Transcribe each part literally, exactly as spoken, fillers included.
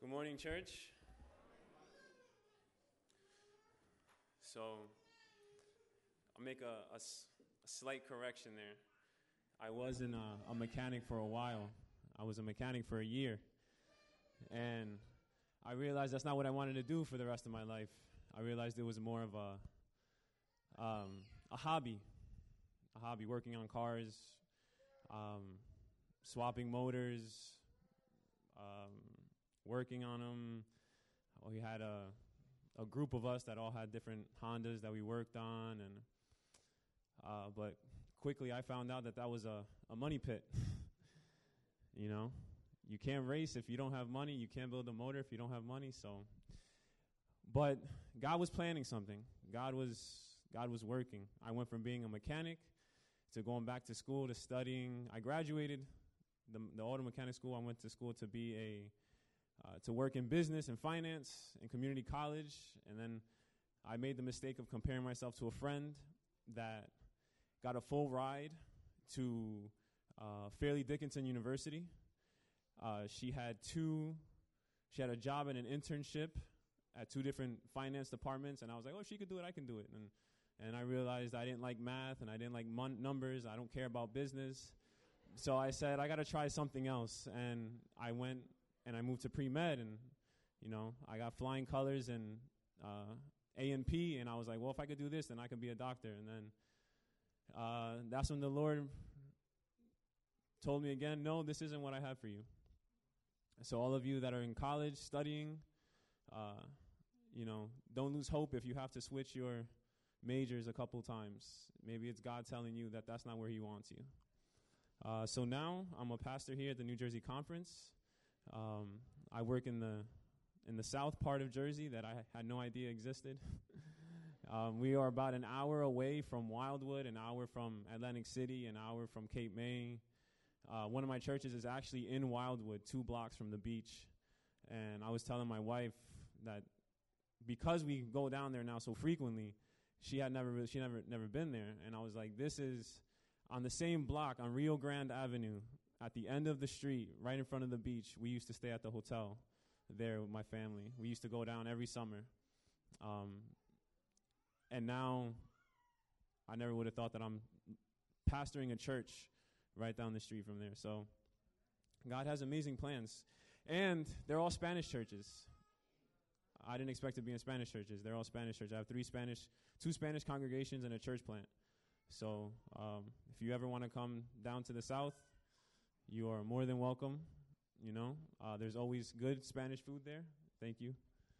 Good morning, church. So, I'll make a, a s- a slight correction there. I wasn't a, a mechanic for a while. I was a mechanic for a year. And I realized that's not what I wanted to do for the rest of my life. I realized it was more of a um, a hobby, a hobby, working on cars, um, swapping motors, um, working on them. We had a a group of us that all had different Hondas that we worked on, and uh, but quickly I found out that that was a, a money pit. You know, you can't race if you don't have money. You can't build a motor if you don't have money. So, but God was planning something. God was God was working. I went from being a mechanic to going back to school to studying. I graduated the the auto mechanic school. I went to school to be a Uh, to work in business and finance and community college. And then I made the mistake of comparing myself to a friend that got a full ride to uh, Fairleigh Dickinson University. Uh, she had two, she had a job and an internship at two different finance departments. And I was like, oh, if she could do it, I can do it. And and I realized I didn't like math and I didn't like mon- numbers. I don't care about business. So I said, I got to try something else. And I went and I moved to pre-med, and, you know, I got flying colors and uh, A and P, and I was like, well, if I could do this, then I could be a doctor. And then uh, that's when the Lord told me again, no, this isn't what I have for you. So all of you that are in college studying, uh, you know, don't lose hope if you have to switch your majors a couple times. Maybe it's God telling you that that's not where he wants you. Uh, so now I'm a pastor here at the New Jersey Conference. Um, I work in the in the south part of Jersey that I had no idea existed. um, we are about an hour away from Wildwood, an hour from Atlantic City, an hour from Cape May. Uh, one of my churches is actually in Wildwood, two blocks from the beach. And I was telling my wife that because we go down there now so frequently, she had never really, she never never been there. And I was like, this is on the same block on Rio Grande Avenue. At the end of the street, right in front of the beach, we used to stay at the hotel there with my family. We used to go down every summer. Um, and now I never would have thought that I'm pastoring a church right down the street from there. So God has amazing plans. And they're all Spanish churches. I didn't expect to be in Spanish churches. They're all Spanish churches. I have three Spanish, two Spanish congregations and a church plant. So um, if you ever want to come down to the south, you are more than welcome. You know, uh, there's always good Spanish food there. Thank you.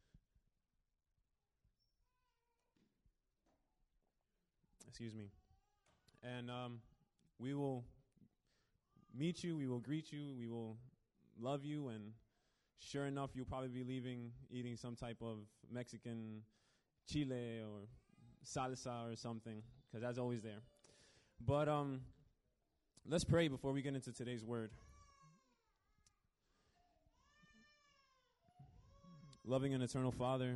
Excuse me. And um, we will meet you. We will greet you. We will love you. And sure enough, you'll probably be leaving eating some type of Mexican chile or salsa or something, because that's always there. But um. Let's pray before we get into today's word. Loving and eternal Father,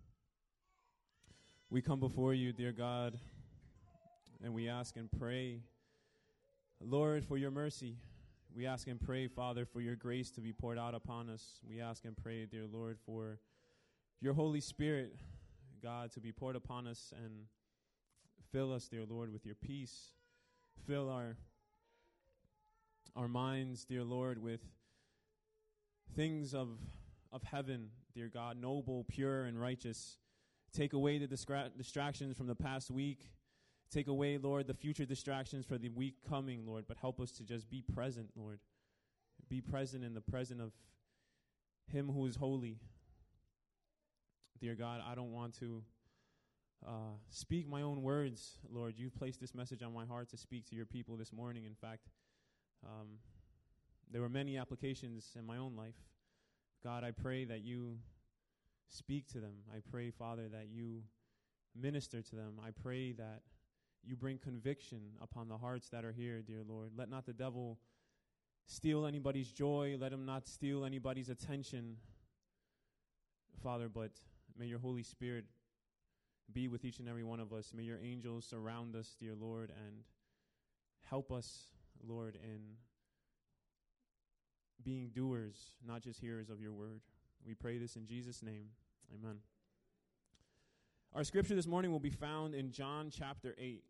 we come before you, dear God, and we ask and pray, Lord, for your mercy. We ask and pray, Father, for your grace to be poured out upon us. We ask and pray, dear Lord, for your Holy Spirit, God, to be poured upon us and fill us, dear Lord, with your peace. Fill our Our minds, dear Lord, with things of of heaven, dear God, noble, pure, and righteous. Take away the distra- distractions from the past week. Take away, Lord, the future distractions for the week coming, Lord, but help us to just be present, Lord. Be present in the presence of him who is holy. Dear God, I don't want to uh, speak my own words, Lord. You've placed this message on my heart to speak to your people this morning. In fact, Um, there were many applications in my own life. God, I pray that you speak to them. I pray, Father, that you minister to them. I pray that you bring conviction upon the hearts that are here, dear Lord. Let not the devil steal anybody's joy. Let him not steal anybody's attention, Father, but may your Holy Spirit be with each and every one of us. May your angels surround us, dear Lord, and help us, Lord, in being doers, not just hearers of your word. We pray this in Jesus' name. Amen. Our scripture this morning will be found in John chapter eight.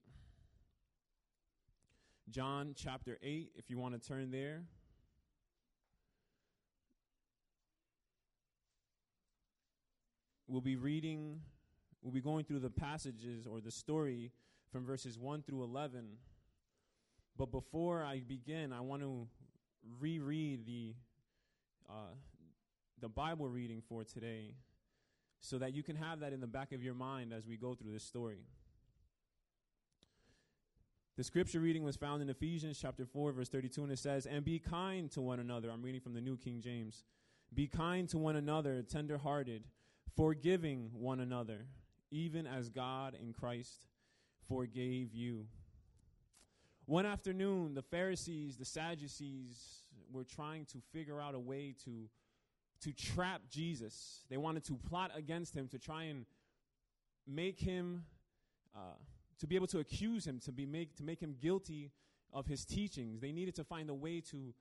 John chapter eight, if you want to turn there. We'll be reading, we'll be going through the passages or the story from verses one through eleven. But before I begin, I want to reread the uh, the Bible reading for today so that you can have that in the back of your mind as we go through this story. The scripture reading was found in Ephesians chapter four, verse thirty-two, and it says, "And be kind to one another." I'm reading from the New King James. "Be kind to one another, tender-hearted, forgiving one another, even as God in Christ forgave you." One afternoon, the Pharisees, the Sadducees, were trying to figure out a way to, to trap Jesus. They wanted to plot against him to try and make him, uh, to be able to accuse him, to be make to make him guilty of his teachings. They needed to find a way to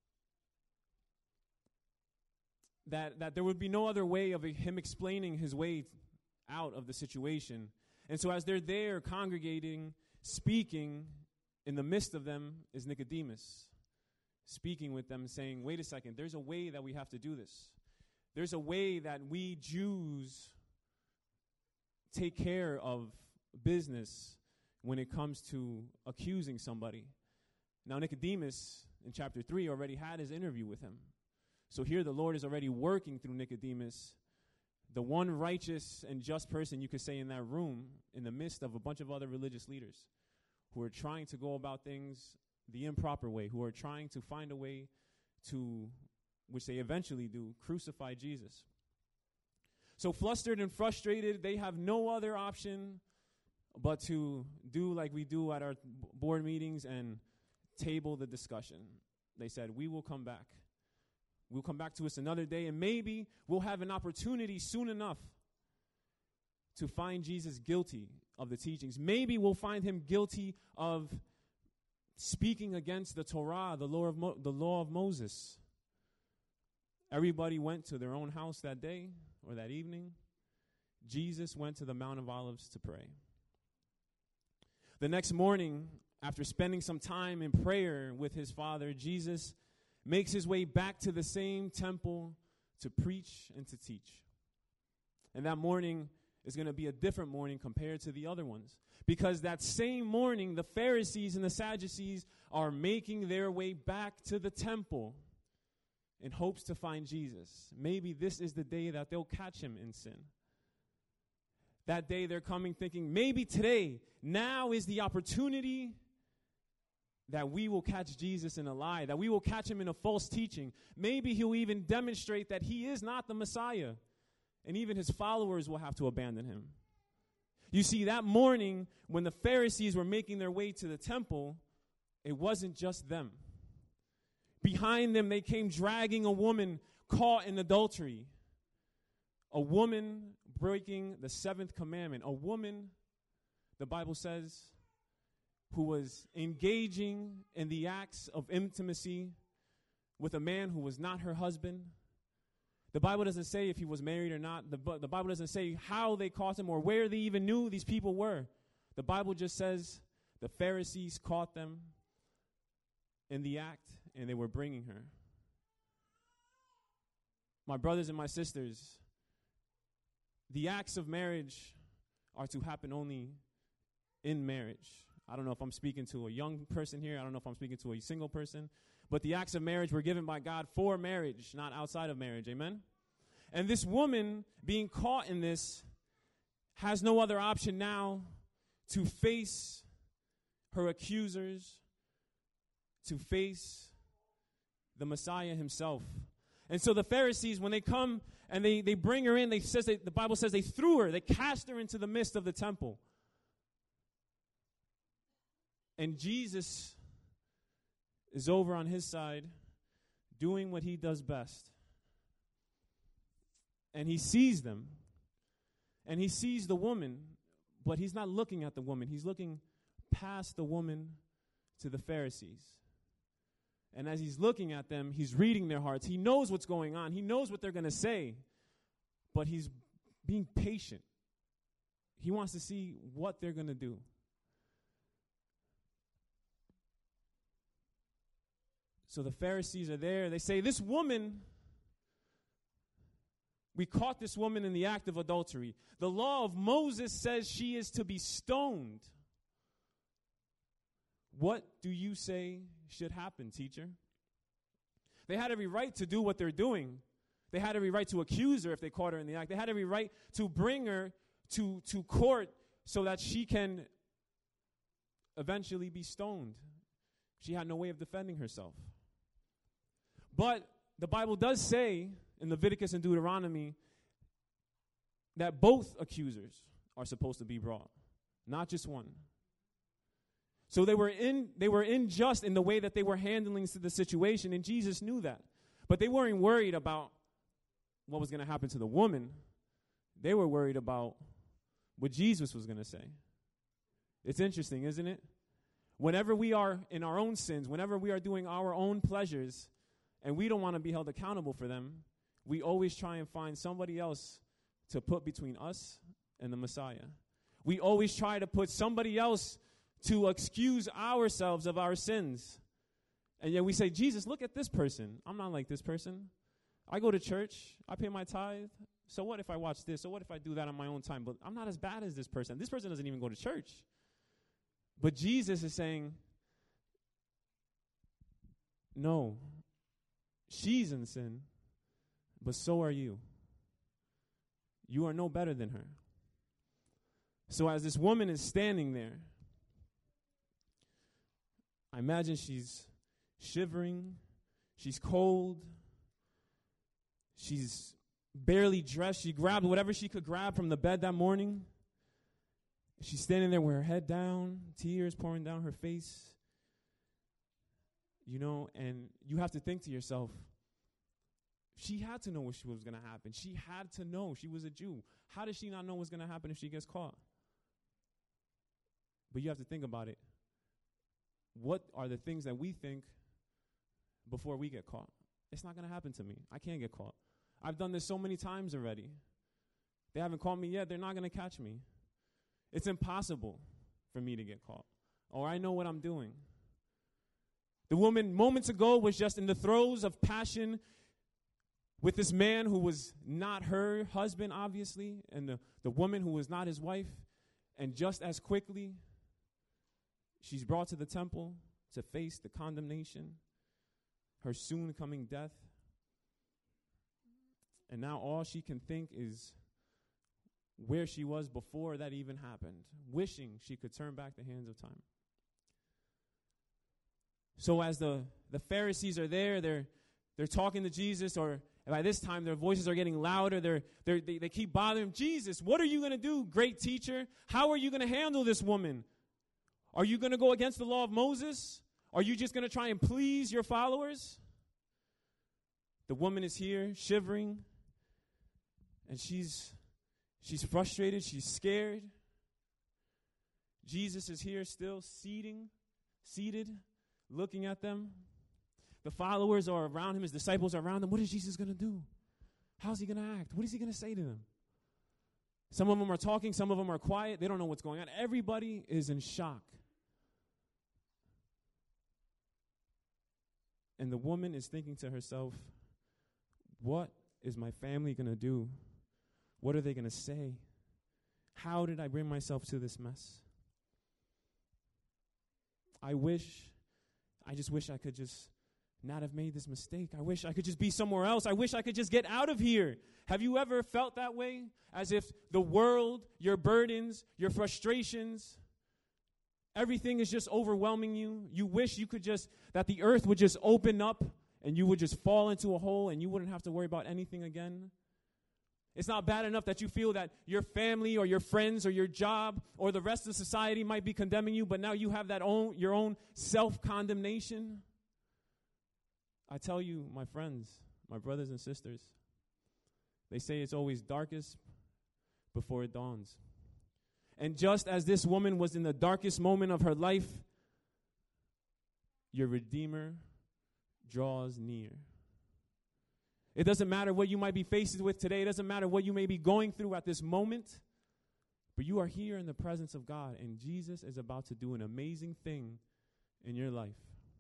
that that there would be no other way of him explaining his way out of the situation. And so as they're there congregating, speaking, in the midst of them is Nicodemus, speaking with them, saying, wait a second, there's a way that we have to do this. There's a way that we Jews take care of business when it comes to accusing somebody. Now, Nicodemus, in chapter three, already had his interview with him. So here the Lord is already working through Nicodemus, the one righteous and just person you could say in that room, in the midst of a bunch of other religious leaders who are trying to go about things the improper way, who are trying to find a way to, which they eventually do, crucify Jesus. So flustered and frustrated, they have no other option but to do like we do at our board meetings and table the discussion. They said, we will come back. We'll come back to us another day, and maybe we'll have an opportunity soon enough to find Jesus guilty of the teachings. Maybe we'll find him guilty of speaking against the Torah, the law of Mo- the law of Moses. Everybody went to their own house that day or that evening. Jesus went to the Mount of Olives to pray. The next morning, after spending some time in prayer with his Father, Jesus makes his way back to the same temple to preach and to teach. And that morning is going to be a different morning compared to the other ones. Because that same morning, the Pharisees and the Sadducees are making their way back to the temple in hopes to find Jesus. Maybe this is the day that they'll catch him in sin. That day they're coming thinking, maybe today, now is the opportunity that we will catch Jesus in a lie, that we will catch him in a false teaching. Maybe he'll even demonstrate that he is not the Messiah, and even his followers will have to abandon him. You see, that morning when the Pharisees were making their way to the temple, it wasn't just them. Behind them, they came dragging a woman caught in adultery, a woman breaking the seventh commandment, a woman, the Bible says, who was engaging in the acts of intimacy with a man who was not her husband. The Bible doesn't say if he was married or not. The, the Bible doesn't say how they caught him or where they even knew these people were. The Bible just says the Pharisees caught them in the act and they were bringing her. My brothers and my sisters, the acts of marriage are to happen only in marriage. I don't know if I'm speaking to a young person here. I don't know if I'm speaking to a single person. But the acts of marriage were given by God for marriage, not outside of marriage. Amen? And this woman being caught in this has no other option now to face her accusers, to face the Messiah himself. And so the Pharisees, when they come and they, they bring her in, they says they, the Bible says they threw her, they cast her into the midst of the temple. And Jesus is over on his side doing what he does best. And he sees them. And he sees the woman, but he's not looking at the woman. He's looking past the woman to the Pharisees. And as he's looking at them, he's reading their hearts. He knows what's going on. He knows what they're going to say. But he's being patient. He wants to see what they're going to do. So the Pharisees are there. They say, this woman, we caught this woman in the act of adultery. The law of Moses says she is to be stoned. What do you say should happen, teacher? They had every right to do what they're doing. They had every right to accuse her if they caught her in the act. They had every right to bring her to, to court so that she can eventually be stoned. She had no way of defending herself. But the Bible does say in Leviticus and Deuteronomy that both accusers are supposed to be brought, not just one. So they were in they were unjust in the way that they were handling the situation, and Jesus knew that. But they weren't worried about what was going to happen to the woman. They were worried about what Jesus was going to say. It's interesting, isn't it? Whenever we are in our own sins, whenever we are doing our own pleasures, and we don't want to be held accountable for them, we always try and find somebody else to put between us and the Messiah. We always try to put somebody else to excuse ourselves of our sins. And yet we say, Jesus, look at this person. I'm not like this person. I go to church. I pay my tithe. So what if I watch this? So what if I do that on my own time? But I'm not as bad as this person. This person doesn't even go to church. But Jesus is saying, no, she's in sin, but so are you. You are no better than her. So as this woman is standing there, I imagine she's shivering, she's cold, she's barely dressed. She grabbed whatever she could grab from the bed that morning. She's standing there with her head down, tears pouring down her face. You know, and you have to think to yourself, she had to know what was going to happen. She had to know. She was a Jew. How does she not know what's going to happen if she gets caught? But you have to think about it. What are the things that we think before we get caught? It's not going to happen to me. I can't get caught. I've done this so many times already. They haven't caught me yet. They're not going to catch me. It's impossible for me to get caught. Or I know what I'm doing. The woman moments ago was just in the throes of passion with this man who was not her husband, obviously, and the, the woman who was not his wife. And just as quickly, she's brought to the temple to face the condemnation, her soon coming death. And now all she can think is where she was before that even happened, wishing she could turn back the hands of time. So as the, the Pharisees are there, they're they're talking to Jesus, or by this time their voices are getting louder. They're, they're, they they keep bothering him. Jesus, what are you going to do, great teacher? How are you going to handle this woman? Are you going to go against the law of Moses? Are you just going to try and please your followers? The woman is here, shivering, and she's she's frustrated. She's scared. Jesus is here still seating, seated, looking at them. The followers are around him. His disciples are around him. What is Jesus going to do? How's he going to act? What is he going to say to them? Some of them are talking. Some of them are quiet. They don't know what's going on. Everybody is in shock. And the woman is thinking to herself, what is my family going to do? What are they going to say? How did I bring myself to this mess? I wish, I just wish I could just not have made this mistake. I wish I could just be somewhere else. I wish I could just get out of here. Have you ever felt that way? As if the world, your burdens, your frustrations, everything is just overwhelming you. You wish you could just, that the earth would just open up and you would just fall into a hole and you wouldn't have to worry about anything again. It's not bad enough that you feel that your family or your friends or your job or the rest of society might be condemning you, but now you have that own your own self-condemnation. I tell you, my friends, my brothers and sisters, they say it's always darkest before it dawns. And just as this woman was in the darkest moment of her life, your Redeemer draws near. It doesn't matter what you might be faced with today. It doesn't matter what you may be going through at this moment. But you are here in the presence of God, and Jesus is about to do an amazing thing in your life.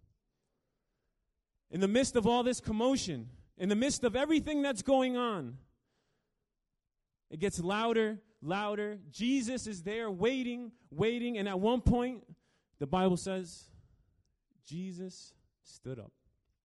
In the midst of all this commotion, in the midst of everything that's going on, it gets louder, louder. Jesus is there waiting, waiting, and at one point, the Bible says, Jesus stood up.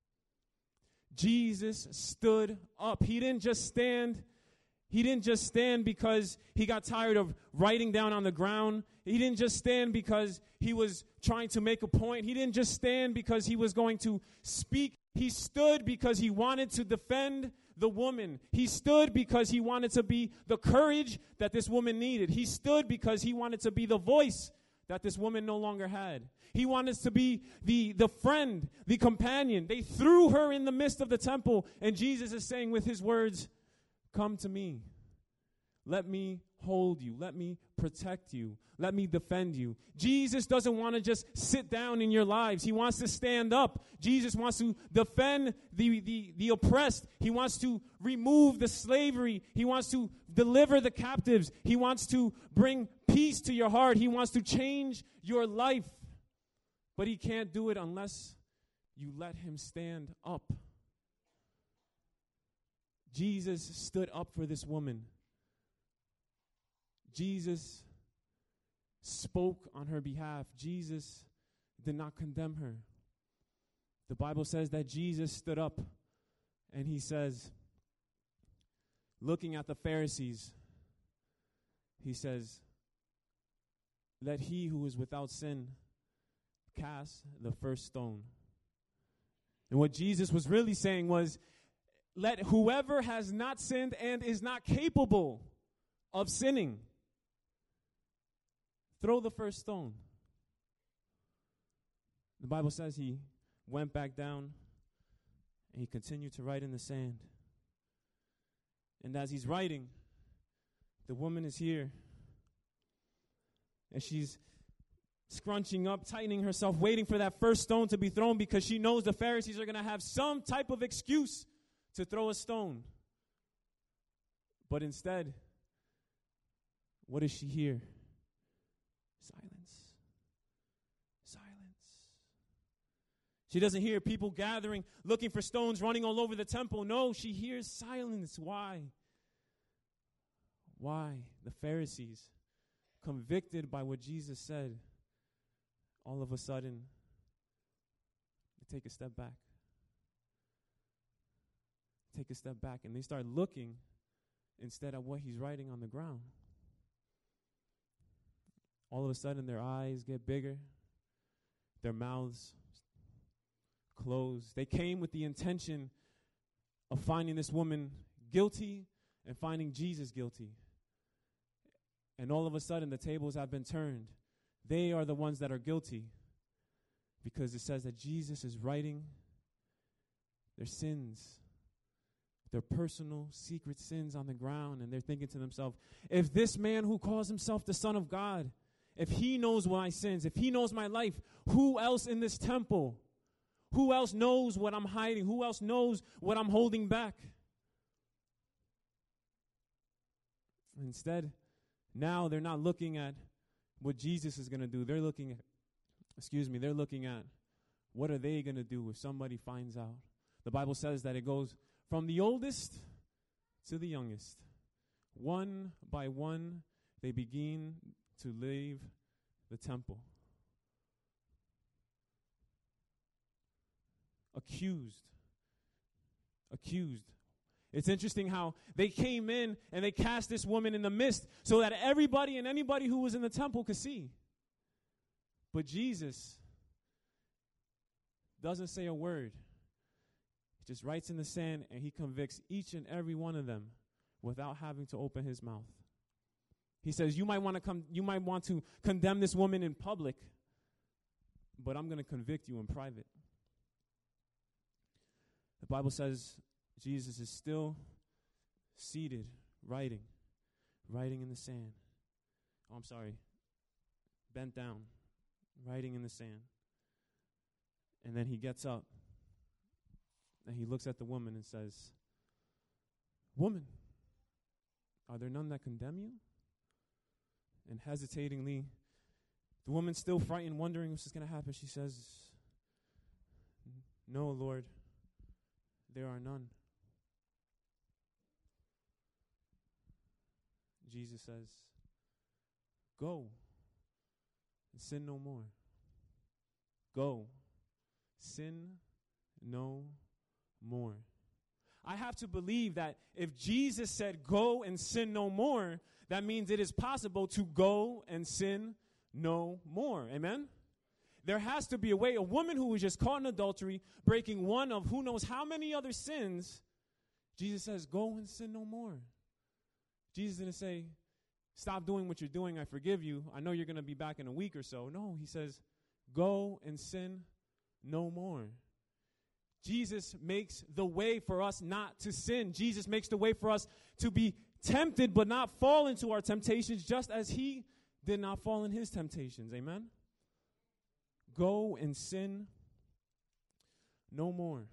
Jesus stood up. He didn't just stand He didn't just stand because he got tired of writing down on the ground. He didn't just stand because he was trying to make a point. He didn't just stand because he was going to speak. He stood because he wanted to defend the woman. He stood because he wanted to be the courage that this woman needed. He stood because he wanted to be the voice that this woman no longer had. He wanted to be the, the friend, the companion. They threw her in the midst of the temple, and Jesus is saying with his words, come to me. Let me hold you. Let me protect you. Let me defend you. Jesus doesn't want to just sit down in your lives. He wants to stand up. Jesus wants to defend the, the, the oppressed. He wants to remove the slavery. He wants to deliver the captives. He wants to bring peace to your heart. He wants to change your life. But he can't do it unless you let him stand up. Jesus stood up for this woman. Jesus spoke on her behalf. Jesus did not condemn her. The Bible says that Jesus stood up and he says, looking at the Pharisees, he says, let he who is without sin cast the first stone. And what Jesus was really saying was, let whoever has not sinned and is not capable of sinning throw the first stone. The Bible says he went back down and he continued to write in the sand. And as he's writing, the woman is here. And she's scrunching up, tightening herself, waiting for that first stone to be thrown because she knows the Pharisees are going to have some type of excuse to throw a stone. But instead, what does she hear? Silence. Silence. She doesn't hear people gathering, looking for stones, running all over the temple. No, she hears silence. Why? Why? The Pharisees, convicted by what Jesus said, all of a sudden, they take a step back. Take a step back, and they start looking instead of what he's writing on the ground. All of a sudden, their eyes get bigger, their mouths close. They came with the intention of finding this woman guilty and finding Jesus guilty. And all of a sudden, the tables have been turned. They are the ones that are guilty because it says that Jesus is writing their sins, their personal secret sins on the ground. And they're thinking to themselves, if this man who calls himself the Son of God, if he knows my sins, if he knows my life, who else in this temple? Who else knows what I'm hiding? Who else knows what I'm holding back? Instead, now they're not looking at what Jesus is going to do. They're looking at, excuse me, they're looking at what are they going to do if somebody finds out. The Bible says that it goes from the oldest to the youngest. One by one, they begin to leave the temple. Accused. Accused. It's interesting how they came in and they cast this woman in the midst so that everybody and anybody who was in the temple could see. But Jesus doesn't say a word. He just writes in the sand and he convicts each and every one of them without having to open his mouth. He says, you might want to come, you might want to condemn this woman in public, but I'm going to convict you in private. The Bible says Jesus is still seated, writing, writing in the sand. Oh, I'm sorry, bent down, writing in the sand. And then he gets up And he looks at the woman and says, "Woman, are there none that condemn you?" And hesitatingly, the woman, still frightened, wondering what's going to happen, she says, "No, Lord, there are none." Jesus says, "Go and sin no more." Go, sin no more. I have to believe that if Jesus said, "Go and sin no more," that means it is possible to go and sin no more. Amen? There has to be a way. A woman who was just caught in adultery, breaking one of who knows how many other sins, Jesus says, "Go and sin no more." Jesus didn't say, "Stop doing what you're doing. I forgive you. I know you're going to be back in a week or so." No, he says, "Go and sin no more." Jesus makes the way for us not to sin. Jesus makes the way for us to be tempted but not fall into our temptations, just as he did not fall in his temptations. Amen? Go and sin no more.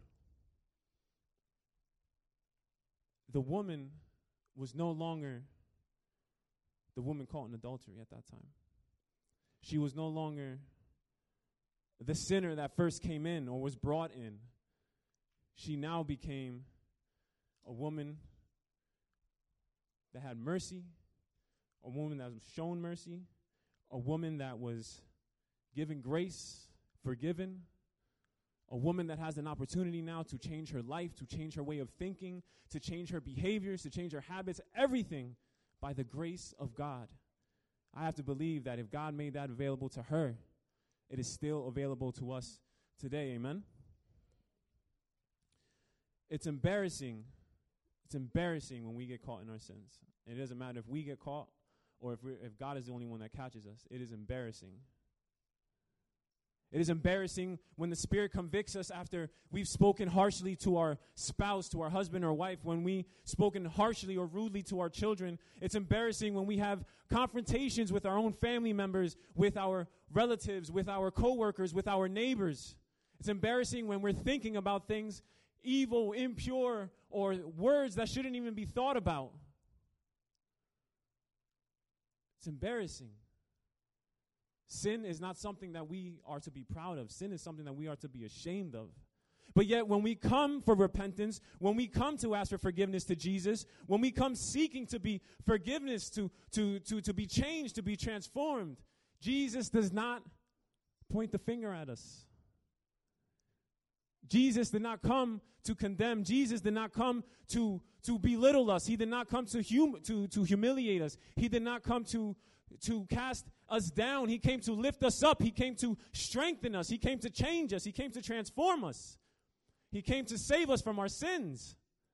The woman was no longer the woman caught in adultery at that time. She was no longer the sinner that first came in or was brought in. She now became a woman that had mercy, a woman that was shown mercy, a woman that was given grace, forgiven, a woman that has an opportunity now to change her life, to change her way of thinking, to change her behaviors, to change her habits, everything by the grace of God. I have to believe that if God made that available to her, it is still available to us today. Amen? It's embarrassing. It's embarrassing when we get caught in our sins. And it doesn't matter if we get caught or if, we're, if God is the only one that catches us. It is embarrassing. It is embarrassing when the Spirit convicts us after we've spoken harshly to our spouse, to our husband or wife, when we've spoken harshly or rudely to our children. It's embarrassing when we have confrontations with our own family members, with our relatives, with our coworkers, with our neighbors. It's embarrassing when we're thinking about things evil, impure, or words that shouldn't even be thought about. It's embarrassing. Sin is not something that we are to be proud of. Sin is something that we are to be ashamed of. But yet when we come for repentance, when we come to ask for forgiveness to Jesus, when we come seeking to be forgiveness, to, to, to, to be changed, to be transformed, Jesus does not point the finger at us. Jesus did not come to condemn. Jesus did not come to, to belittle us. He did not come to, hum, to, to humiliate us. He did not come to, to cast us down. He came to lift us up. He came to strengthen us. He came to change us. He came to transform us. He came to save us from our sins.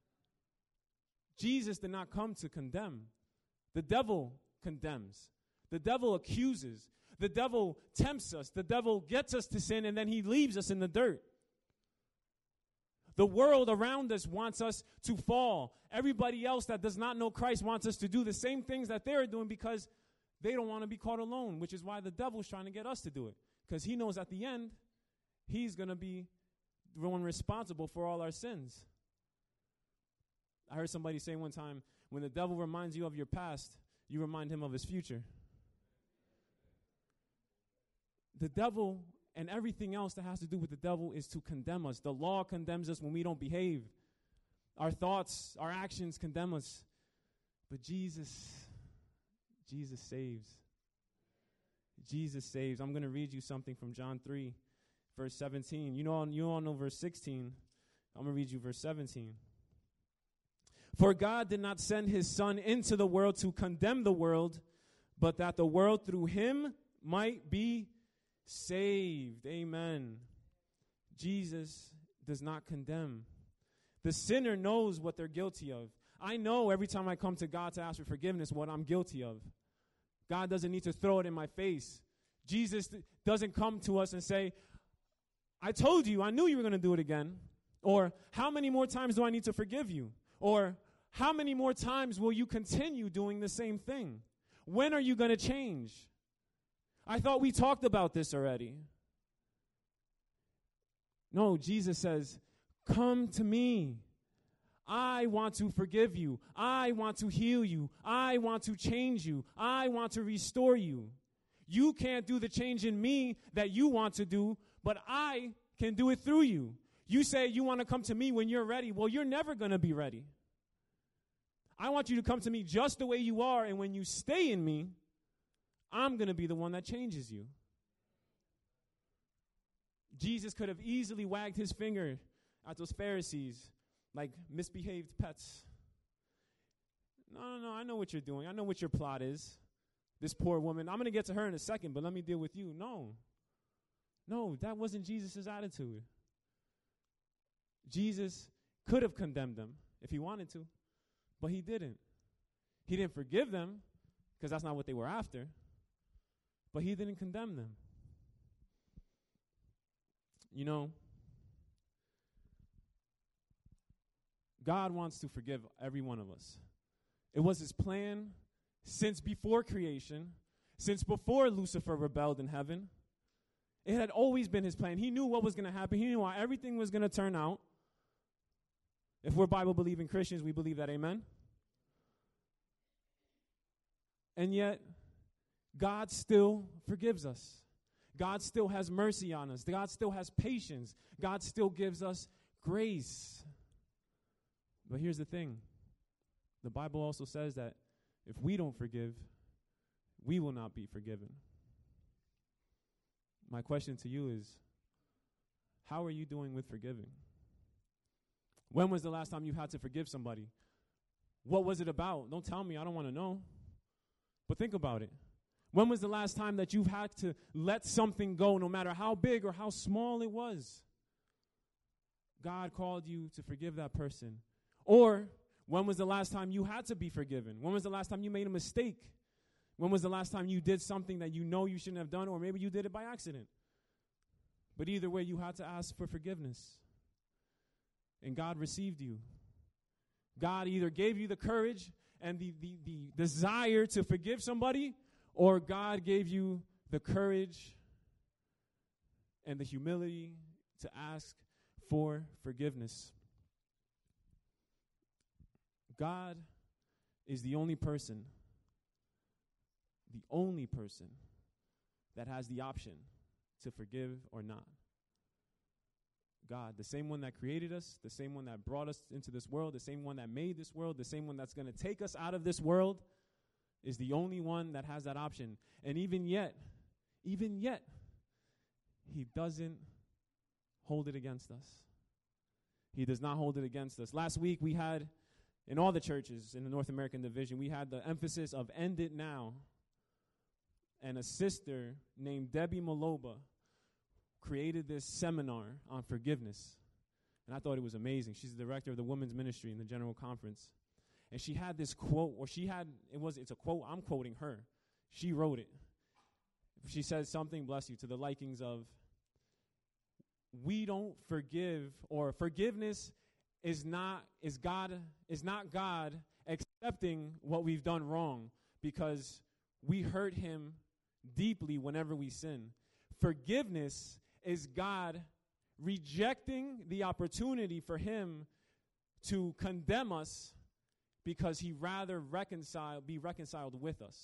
Jesus did not come to condemn. The devil condemns. The devil accuses. The devil tempts us. The devil gets us to sin, and then he leaves us in the dirt. The world around us wants us to fall. Everybody else that does not know Christ wants us to do the same things that they're doing because they don't want to be caught alone, which is why the devil's trying to get us to do it. Because he knows at the end, he's going to be the one responsible for all our sins. I heard somebody say one time, when the devil reminds you of your past, you remind him of his future. The devil and everything else that has to do with the devil is to condemn us. The law condemns us when we don't behave. Our thoughts, our actions condemn us. But Jesus, Jesus saves. Jesus saves. I'm going to read you something from John three, verse seventeen. You know, you all know verse sixteen. I'm going to read you verse seventeen. For God did not send his Son into the world to condemn the world, but that the world through him might be saved. Amen. Jesus does not condemn. The sinner knows what they're guilty of. I know every time I come to God to ask for forgiveness what I'm guilty of. God doesn't need to throw it in my face. Jesus th- doesn't come to us and say, I told you, I knew you were going to do it again. Or, how many more times do I need to forgive you? Or, how many more times will you continue doing the same thing? When are you going to change? I thought we talked about this already. No, Jesus says, Come to me. I want to forgive you. I want to heal you. I want to change you. I want to restore you. You can't do the change in me that you want to do, but I can do it through you. You say you want to come to me when you're ready. Well, you're never going to be ready. I want you to come to me just the way you are, and when you stay in me, I'm going to be the one that changes you. Jesus could have easily wagged his finger at those Pharisees like misbehaved pets. No, no, no, I know what you're doing. I know what your plot is. This poor woman, I'm going to get to her in a second, but let me deal with you. No. No, that wasn't Jesus' attitude. Jesus could have condemned them if he wanted to, but he didn't. He didn't forgive them because that's not what they were after, but he didn't condemn them. You know, God wants to forgive every one of us. It was his plan since before creation, since before Lucifer rebelled in heaven. It had always been his plan. He knew what was going to happen. He knew how everything was going to turn out. If we're Bible-believing Christians, we believe that, amen? And yet, God still forgives us. God still has mercy on us. God still has patience. God still gives us grace. But here's the thing. The Bible also says that if we don't forgive, we will not be forgiven. My question to you is, how are you doing with forgiving? When was the last time you had to forgive somebody? What was it about? Don't tell me. I don't want to know. But think about it. When was the last time that you've had to let something go, no matter how big or how small it was? God called you to forgive that person. Or when was the last time you had to be forgiven? When was the last time you made a mistake? When was the last time you did something that you know you shouldn't have done, or maybe you did it by accident? But either way, you had to ask for forgiveness. And God received you. God either gave you the courage and the, the, the desire to forgive somebody, or God gave you the courage and the humility to ask for forgiveness. God is the only person, the only person that has the option to forgive or not. God, the same one that created us, the same one that brought us into this world, the same one that made this world, the same one that's going to take us out of this world, is the only one that has that option. And even yet, even yet, he doesn't hold it against us. He does not hold it against us. Last week we had, in all the churches in the North American division, we had the emphasis of end it now. And a sister named Debbie Maloba created this seminar on forgiveness. And I thought it was amazing. She's the director of the women's ministry in the General Conference. And she had this quote, or she had, it was, it's a quote, I'm quoting her. She wrote it. She said something, bless you, to the likings of, we don't forgive, or forgiveness is not, is God, is not God accepting what we've done wrong because we hurt him deeply whenever we sin. Forgiveness is God rejecting the opportunity for him to condemn us because he rather reconcile, be reconciled with us.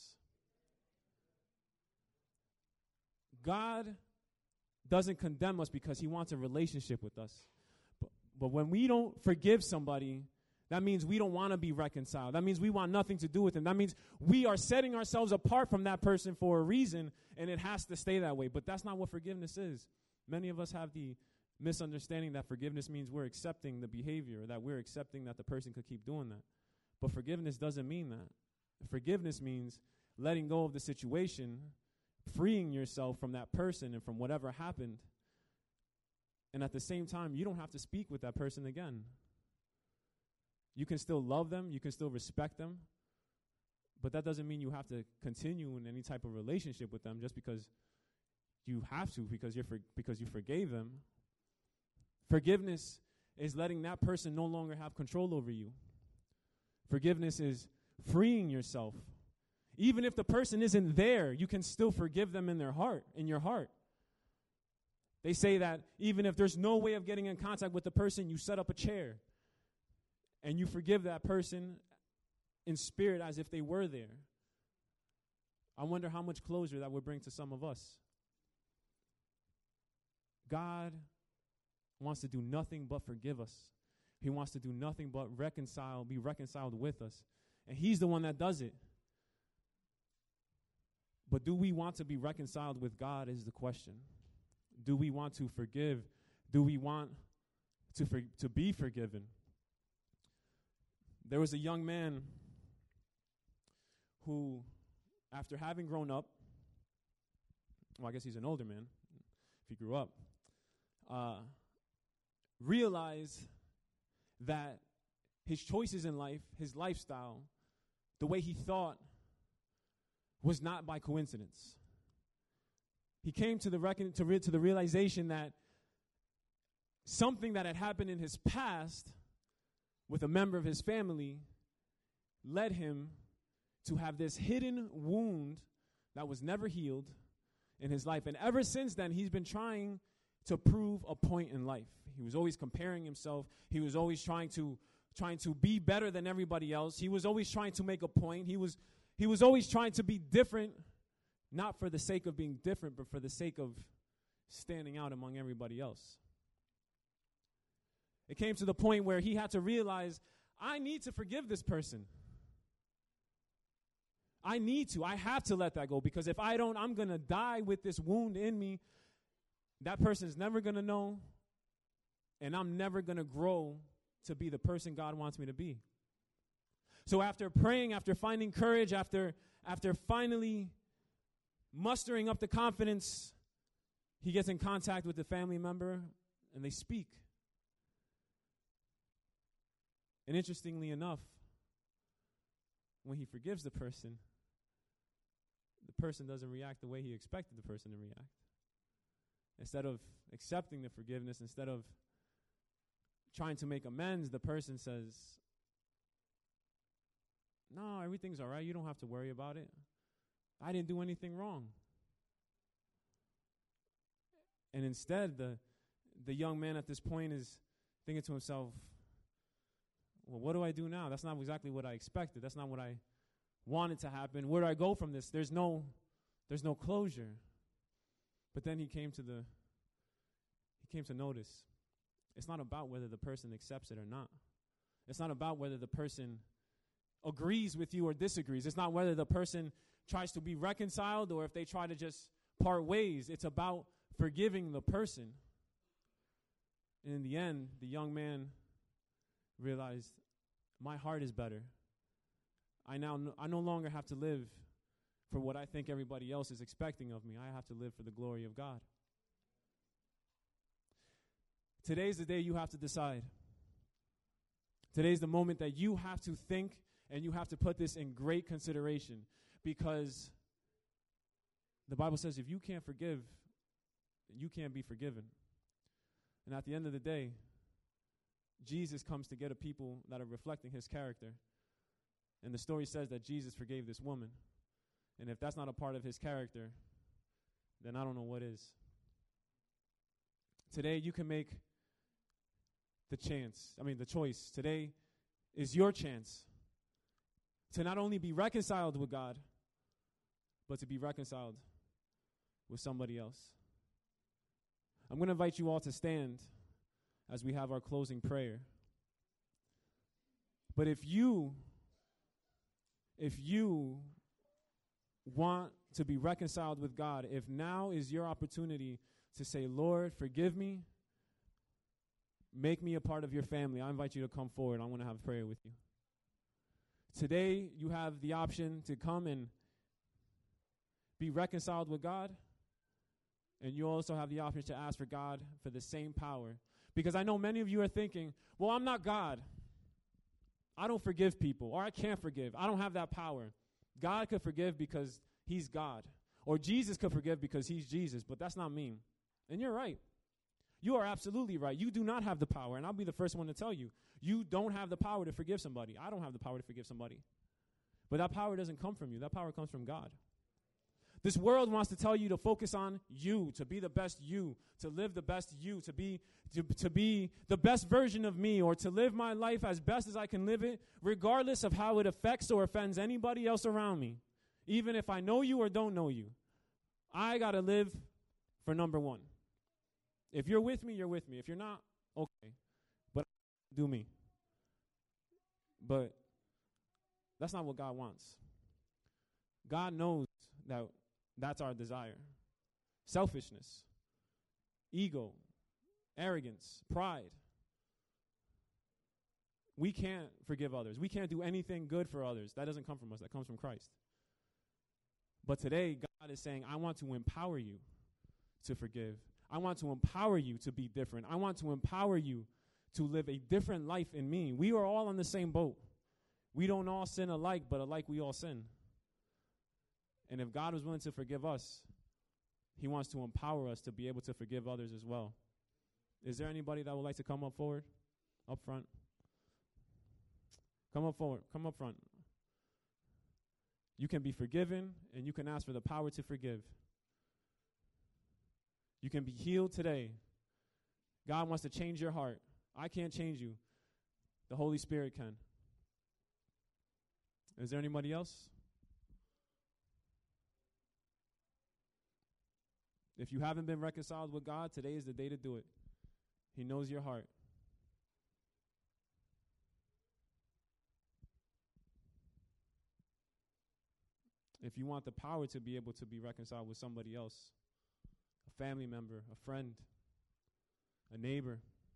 God doesn't condemn us because he wants a relationship with us. But, but when we don't forgive somebody, that means we don't want to be reconciled. That means we want nothing to do with him. That means we are setting ourselves apart from that person for a reason, and it has to stay that way. But that's not what forgiveness is. Many of us have the misunderstanding that forgiveness means we're accepting the behavior, that we're accepting that the person could keep doing that. But forgiveness doesn't mean that. Forgiveness means letting go of the situation, freeing yourself from that person and from whatever happened. And at the same time, you don't have to speak with that person again. You can still love them, you can still respect them, but that doesn't mean you have to continue in any type of relationship with them just because you have to, because you're for, because you forgave them. Forgiveness is letting that person no longer have control over you. Forgiveness is freeing yourself. Even if the person isn't there, you can still forgive them in their heart, in your heart. They say that even if there's no way of getting in contact with the person, you set up a chair and you forgive that person in spirit as if they were there. I wonder how much closure that would bring to some of us. God wants to do nothing but forgive us. He wants to do nothing but reconcile, be reconciled with us. And he's the one that does it. But do we want to be reconciled with God is the question. Do we want to forgive? Do we want to for, to be forgiven? There was a young man who, after having grown up, well, I guess he's an older man, if he grew up, uh, realized that his choices in life, his lifestyle, the way he thought, was not by coincidence. He came to the reckon, to, re- to the realization that something that had happened in his past with a member of his family led him to have this hidden wound that was never healed in his life. And ever since then, he's been trying to prove a point in life. He was always comparing himself. He was always trying to trying to be better than everybody else. He was always trying to make a point. He was he was always trying to be different, not for the sake of being different, but for the sake of standing out among everybody else. It came to the point where he had to realize, I need to forgive this person. I need to. I have to let that go, because if I don't, I'm going to die with this wound in me. That person's never going to know, and I'm never going to grow to be the person God wants me to be. So after praying, after finding courage, after after finally mustering up the confidence, he gets in contact with the family member, and they speak. And interestingly enough, when he forgives the person, the person doesn't react the way he expected the person to react. Instead of accepting the forgiveness, instead of trying to make amends, the person says, no, everything's all right. You don't have to worry about it. I didn't do anything wrong. And instead, the the young man at this point is thinking to himself, well, what do I do now? That's not exactly what I expected. That's not what I wanted to happen. Where do I go from this? There's no there's no closure. But then he came to the he came to notice it's not about whether the person accepts it or not. It's not about whether the person agrees with you or disagrees. It's not whether the person tries to be reconciled or if they try to just part ways. It's about forgiving the person. And in the end, the young man realized, my heart is better. I now no, I no longer have to live for what I think everybody else is expecting of me. I have to live for the glory of God. Today's the day you have to decide. Today's the moment that you have to think and you have to put this in great consideration, because the Bible says if you can't forgive, you can't be forgiven. And at the end of the day, Jesus comes to get a people that are reflecting his character. And the story says that Jesus forgave this woman. And if that's not a part of his character, then I don't know what is. Today you can make the chance, I mean the choice. Today is your chance to not only be reconciled with God, but to be reconciled with somebody else. I'm going to invite you all to stand as we have our closing prayer. But if you, if you want to be reconciled with God, if now is your opportunity to say, Lord, forgive me, make me a part of your family, I invite you to come forward. I want to have prayer with you. Today, you have the option to come and be reconciled with God, and you also have the option to ask for God for the same power. Because I know many of you are thinking, well, I'm not God. I don't forgive people, or I can't forgive. I don't have that power. God could forgive because he's God. Or Jesus could forgive because he's Jesus, but that's not me. And you're right. You are absolutely right. You do not have the power, and I'll be the first one to tell you. You don't have the power to forgive somebody. I don't have the power to forgive somebody. But that power doesn't come from you. That power comes from God. This world wants to tell you to focus on you, to be the best you, to live the best you, to be to, to be the best version of me, or to live my life as best as I can live it, regardless of how it affects or offends anybody else around me. Even if I know you or don't know you, I got to live for number one. If you're with me, you're with me. If you're not, okay. But do me. But that's not what God wants. God knows that that's our desire. Selfishness, ego, arrogance, pride. We can't forgive others. We can't do anything good for others. That doesn't come from us. That comes from Christ. But today, God is saying, I want to empower you to forgive. I want to empower you to be different. I want to empower you to live a different life in me. We are all on the same boat. We don't all sin alike, but alike we all sin. And if God was willing to forgive us, he wants to empower us to be able to forgive others as well. Is there anybody that would like to come up forward, up front? Come up forward. Come up front. You can be forgiven, and you can ask for the power to forgive. You can be healed today. God wants to change your heart. I can't change you. The Holy Spirit can. Is there anybody else? If you haven't been reconciled with God, today is the day to do it. He knows your heart. If you want the power to be able to be reconciled with somebody else, a family member, a friend, a neighbor,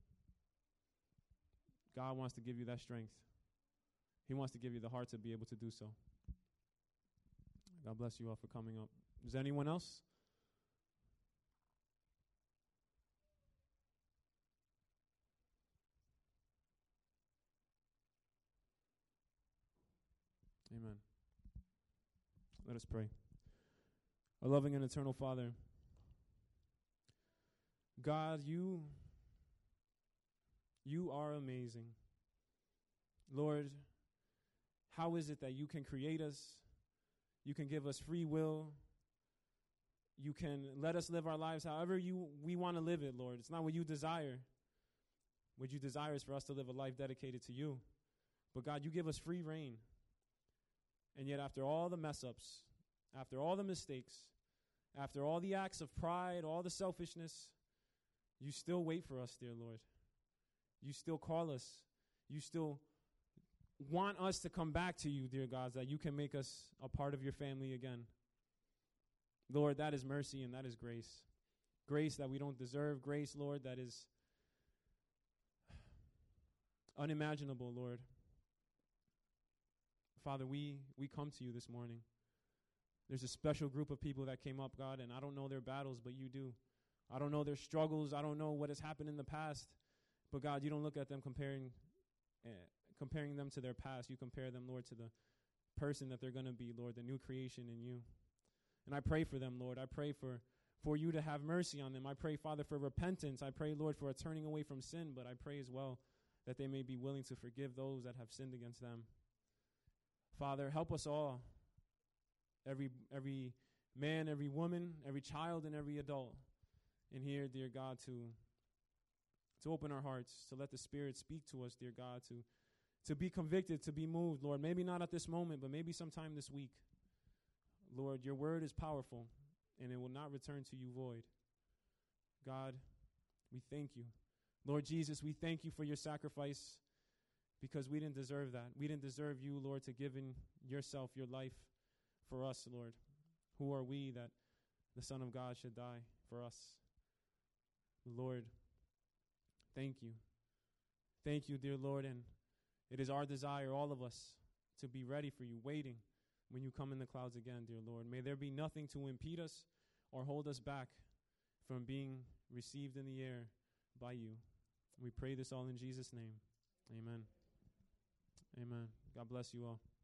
God wants to give you that strength. He wants to give you the heart to be able to do so. God bless you all for coming up. Is there anyone else? Amen. Let us pray. Our loving and eternal Father, God, you, you are amazing. Lord, how is it that you can create us? You can give us free will. You can let us live our lives however you we want to live it, Lord. It's not what you desire. What you desire is for us to live a life dedicated to you. But God, you give us free reign. And yet after all the mess-ups, after all the mistakes, after all the acts of pride, all the selfishness, you still wait for us, dear Lord. You still call us. You still want us to come back to you, dear God, that you can make us a part of your family again. Lord, that is mercy and that is grace. Grace that we don't deserve. Grace, Lord, that is unimaginable, Lord. Father, we, we come to you this morning. There's a special group of people that came up, God, and I don't know their battles, but you do. I don't know their struggles. I don't know what has happened in the past. But, God, you don't look at them comparing uh, comparing them to their past. You compare them, Lord, to the person that they're going to be, Lord, the new creation in you. And I pray for them, Lord. I pray for, for you to have mercy on them. I pray, Father, for repentance. I pray, Lord, for a turning away from sin, but I pray as well that they may be willing to forgive those that have sinned against them. Father, help us all, every every man, every woman, every child, and every adult in here, dear God, to, to open our hearts, to let the Spirit speak to us, dear God, to, to be convicted, to be moved, Lord. Maybe not at this moment, but maybe sometime this week. Lord, your word is powerful, and it will not return to you void. God, we thank you. Lord Jesus, we thank you for your sacrifice, because we didn't deserve that. We didn't deserve you, Lord, to give in yourself, your life for us, Lord. Who are we that the Son of God should die for us? Lord, thank you. Thank you, dear Lord, and it is our desire, all of us, to be ready for you, waiting when you come in the clouds again, dear Lord. May there be nothing to impede us or hold us back from being received in the air by you. We pray this all in Jesus' name. Amen. Amen. God bless you all.